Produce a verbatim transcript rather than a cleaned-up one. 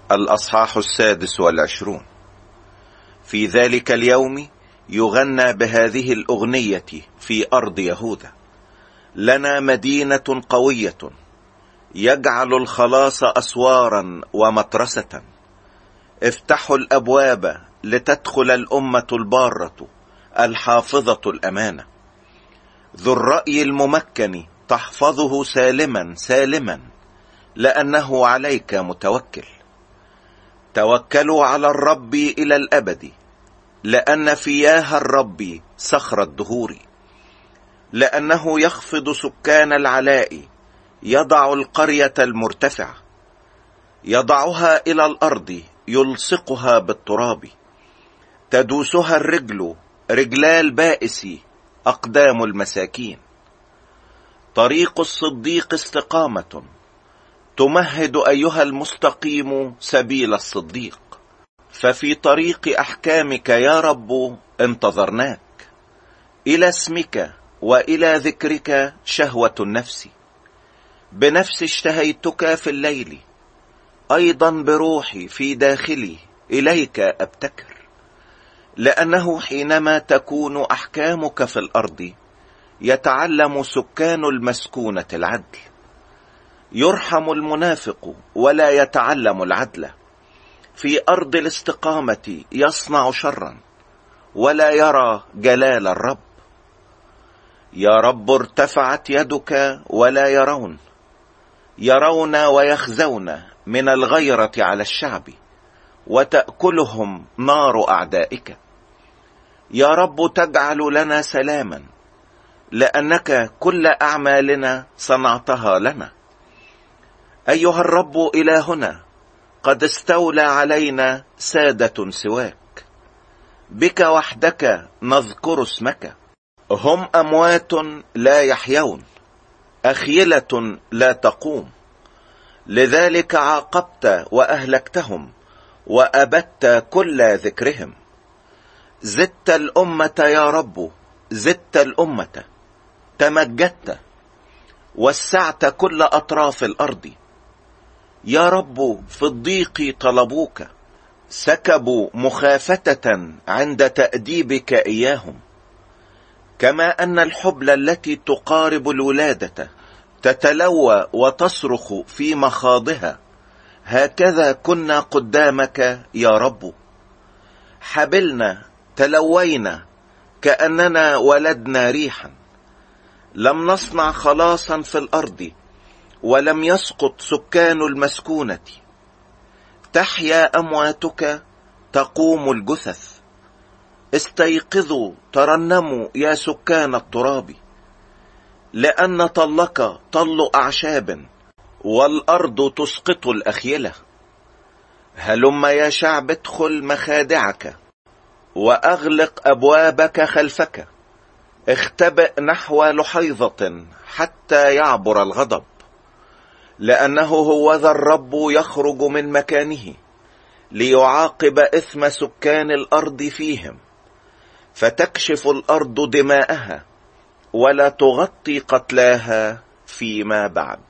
الأصحاح السادس والعشرون. في ذلك اليوم يغنى بهذه الأغنية في أرض يهوذا: لنا مدينة قوية يجعل الخلاص أسوارا ومترسة، افتحوا الأبواب لتدخل الأمة البارة الحافظة الأمانة، ذو الرأي الممكن تحفظه سالما سالما، لأنه عليك متوكل. توكلوا على الرب إلى الأبد، لأن فياه الرب صخر الدهور، لأنه يخفض سكان العلاء، يضع القرية المرتفعة، يضعها إلى الأرض، يلصقها بالتراب، تدوسها الرجل، رجلا البائس، أقدام المساكين. طريق الصديق استقامة، تمهد أيها المستقيم سبيل الصديق. ففي طريق أحكامك يا رب انتظرناك، إلى اسمك وإلى ذكرك شهوة النفس. بنفسي اشتهيتك في الليل، أيضا بروحي في داخلي إليك أبتكر. لأنه حينما تكون أحكامك في الأرض، يتعلم سكان المسكونة العدل. يرحم المنافق ولا يتعلم العدل، في أرض الاستقامة يصنع شرا، ولا يرى جلال الرب. يا رب ارتفعت يدك ولا يرون، يرون ويخزون من الغيرة على الشعب، وتأكلهم نار أعدائك. يا رب تجعل لنا سلاما، لأنك كل أعمالنا صنعتها لنا. أيها الرب إلهنا، قد استولى علينا سادة سواك، بك وحدك نذكر اسمك. هم أموات لا يحيون، أخيلة لا تقوم، لذلك عاقبت وأهلكتهم، وأبدت كل ذكرهم. زدت الأمة يا رب، زدت الأمة، تمجدت، وسعت كل أطراف الأرض. يا رب في الضيق طلبوك، سكبوا مخافتة عند تأديبك إياهم. كما أن الحبل التي تقارب الولادة تتلوى وتصرخ في مخاضها، هكذا كنا قدامك يا رب. حبلنا تلوينا كأننا ولدنا ريحا، لم نصنع خلاصا في الأرض، ولم يسقط سكان المسكونة. تحيا أمواتك، تقوم الجثث. استيقظوا ترنموا يا سكان التراب، لأن طلك طل أعشاب، والأرض تسقط الأخيلة. هلم يا شعب ادخل مخادعك، وأغلق أبوابك خلفك. اختبئ نحو لحيظة حتى يعبر الغضب، لأنه هو ذا الرب يخرج من مكانه، ليعاقب إثم سكان الأرض فيهم. فتكشف الأرض دماءها، ولا تغطي قتلاها فيما بعد.